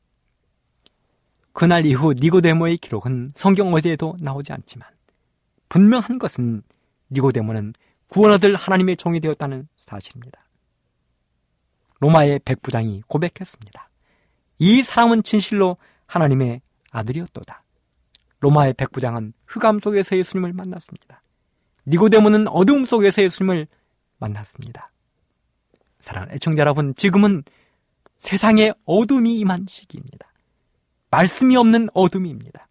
그날 이후 니고데모의 기록은 성경 어디에도 나오지 않지만 분명한 것은 니고데모는 구원 얻을 하나님의 종이 되었다는 사실입니다. 로마의 백부장이 고백했습니다. 이 사람은 진실로 하나님의 아들이었도다. 로마의 백부장은 흑암 속에서 예수님을 만났습니다. 니고데모는 어두움 속에서 예수님을 만났습니다. 사랑하는 애청자 여러분, 지금은 세상에 어둠이 임한 시기입니다. 말씀이 없는 어둠입니다.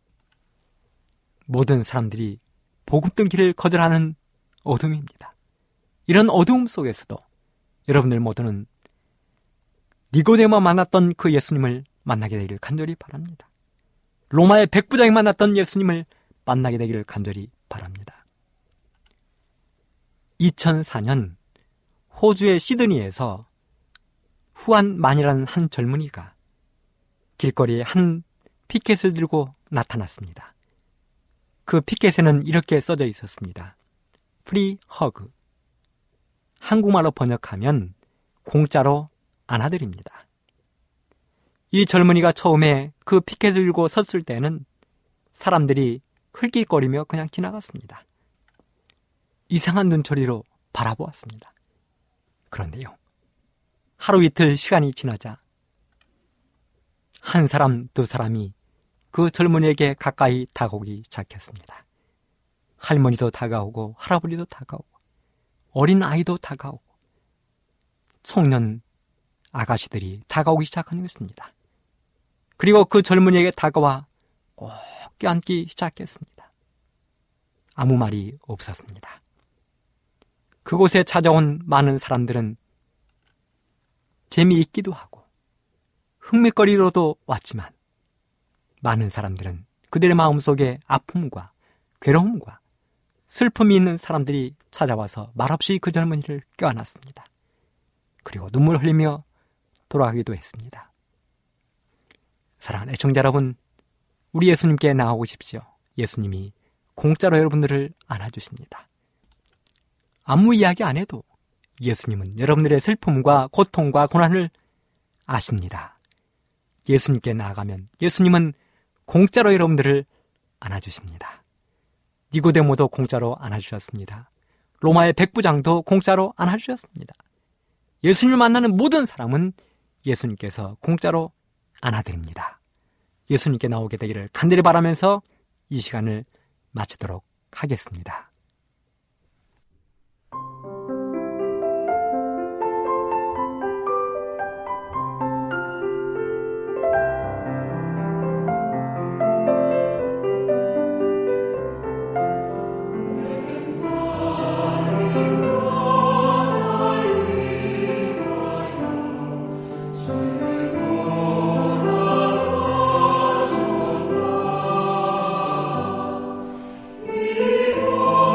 모든 사람들이 복음 듣기를 거절하는 어둠입니다. 이런 어두움 속에서도 여러분들 모두는 니고데모 만났던 그 예수님을 만나게 되기를 간절히 바랍니다. 로마의 백부장이 만났던 예수님을 만나게 되기를 간절히 바랍니다. 이천사 년 호주의 시드니에서 후안만이라는 한 젊은이가 길거리에 한 피켓을 들고 나타났습니다. 그 피켓에는 이렇게 써져 있었습니다. 프리 허그. 한국말로 번역하면 공짜로 안아드립니다. 이 젊은이가 처음에 그 피켓을 들고 섰을 때는 사람들이 흘깃거리며 그냥 지나갔습니다. 이상한 눈초리로 바라보았습니다. 그런데요, 하루 이틀 시간이 지나자 한 사람, 두 사람이 그 젊은이에게 가까이 다가오기 시작했습니다. 할머니도 다가오고 할아버지도 다가오고 어린 아이도 다가오고 청년 아가씨들이 다가오기 시작한 것입니다. 그리고 그 젊은이에게 다가와 꼭 껴안기 시작했습니다. 아무 말이 없었습니다. 그곳에 찾아온 많은 사람들은 재미있기도 하고 흥미거리로도 왔지만 많은 사람들은 그들의 마음속에 아픔과 괴로움과 슬픔이 있는 사람들이 찾아와서 말없이 그 젊은이를 껴안았습니다. 그리고 눈물 흘리며 돌아가기도 했습니다. 사랑하는 애청자 여러분, 우리 예수님께 나아오십시오. 예수님이 공짜로 여러분들을 안아주십니다. 아무 이야기 안 해도 예수님은 여러분들의 슬픔과 고통과 고난을 아십니다. 예수님께 나아가면 예수님은 공짜로 여러분들을 안아주십니다. 니고데모도 공짜로 안아주셨습니다. 로마의 백부장도 공짜로 안아주셨습니다. 예수님을 만나는 모든 사람은 예수님께서 공짜로 안아드립니다. 예수님께 나오게 되기를 간절히 바라면서 이 시간을 마치도록 하겠습니다. Oh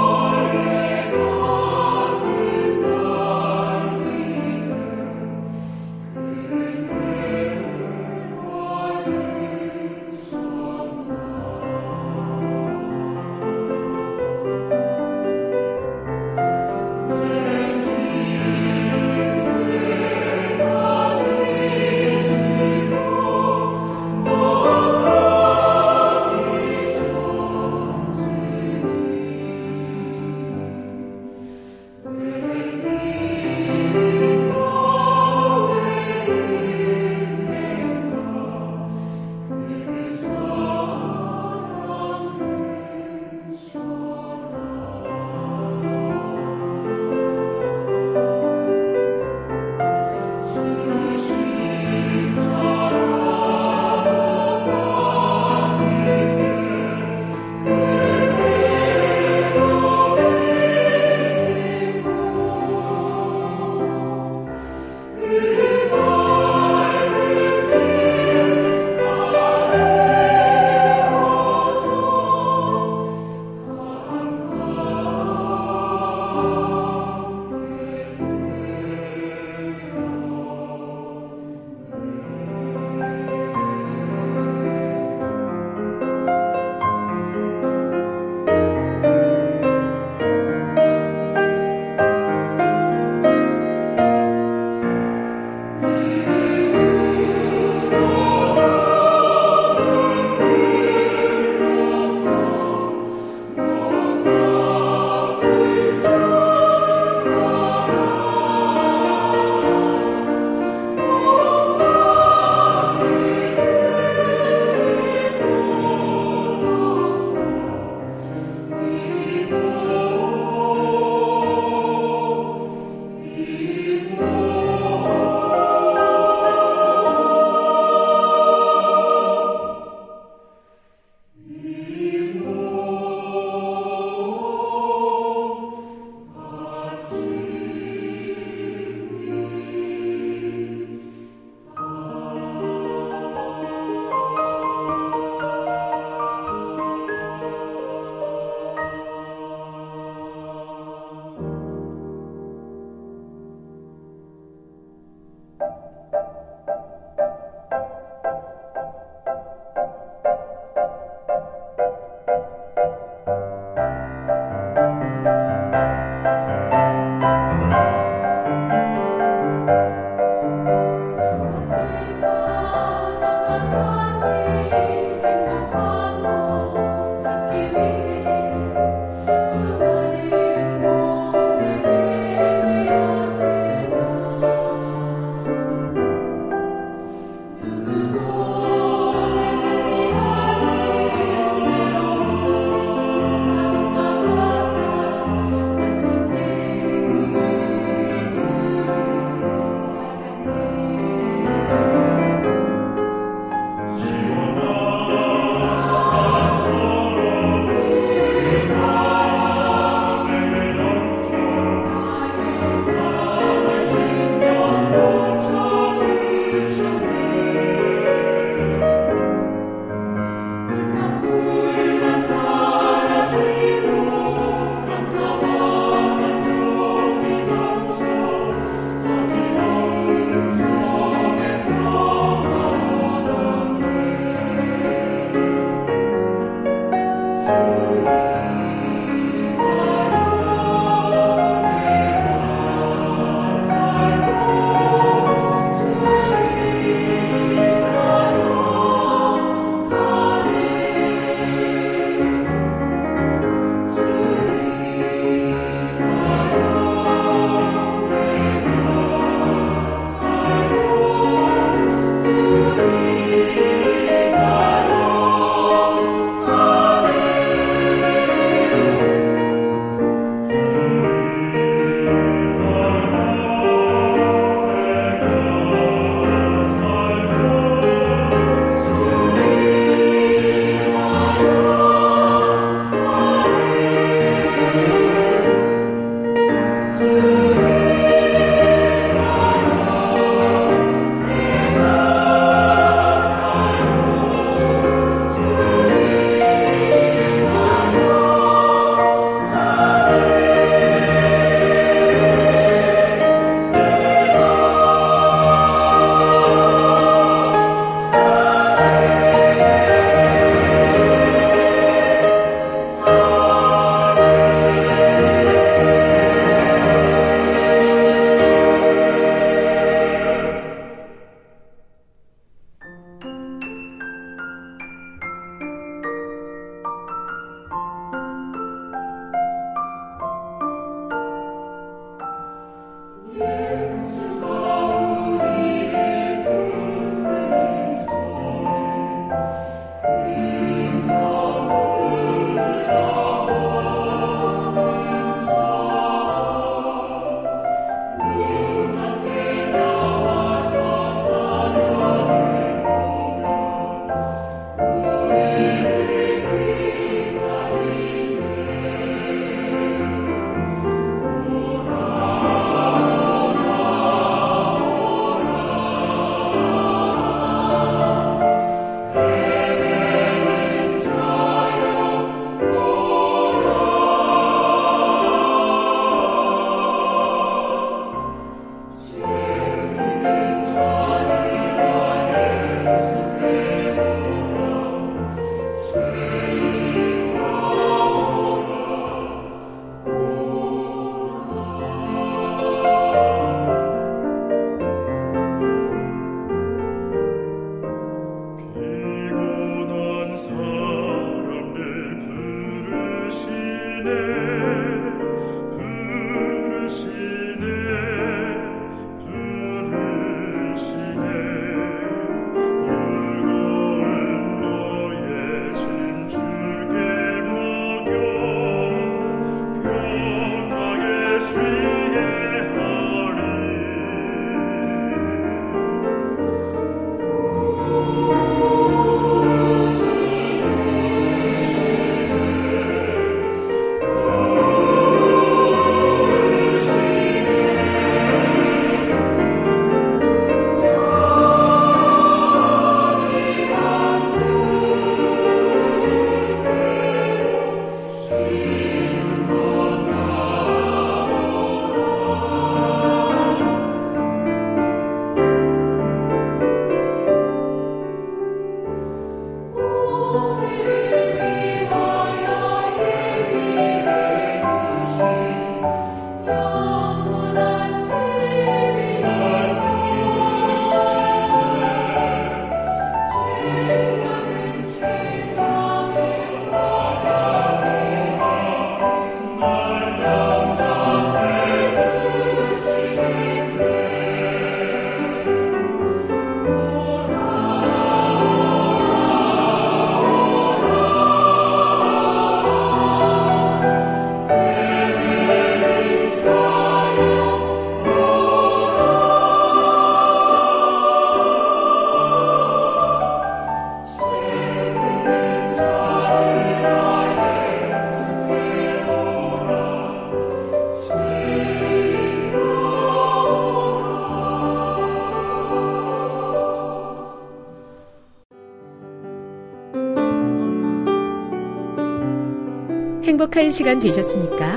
행복한 시간 되셨습니까?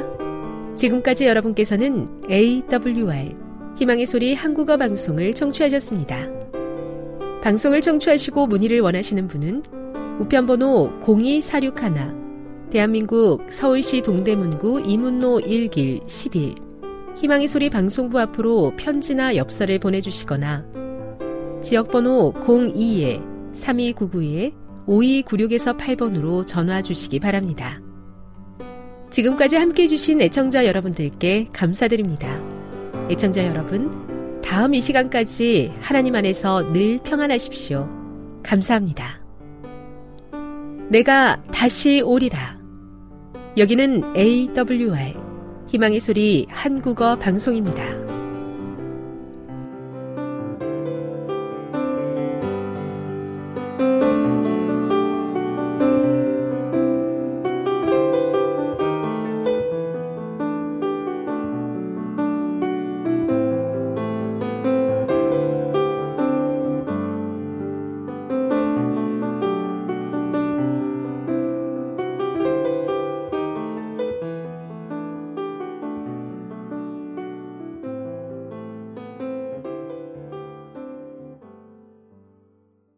지금까지 여러분께서는 에이더블유알 희망의 소리 한국어 방송을 청취하셨습니다. 방송을 청취하시고 문의를 원하시는 분은 우편번호 공이사육일 대한민국 서울시 동대문구 이문로 일 길 십일 희망의 소리 방송부 앞으로 편지나 엽서를 보내주시거나 지역번호 공이 삼이구구 오이구육에서 팔 번으로 전화 주시기 바랍니다. 지금까지 함께해 주신 애청자 여러분들께 감사드립니다. 애청자 여러분, 다음 이 시간까지 하나님 안에서 늘 평안하십시오. 감사합니다. 내가 다시 오리라. 여기는 에이더블유알 희망의 소리 한국어 방송입니다.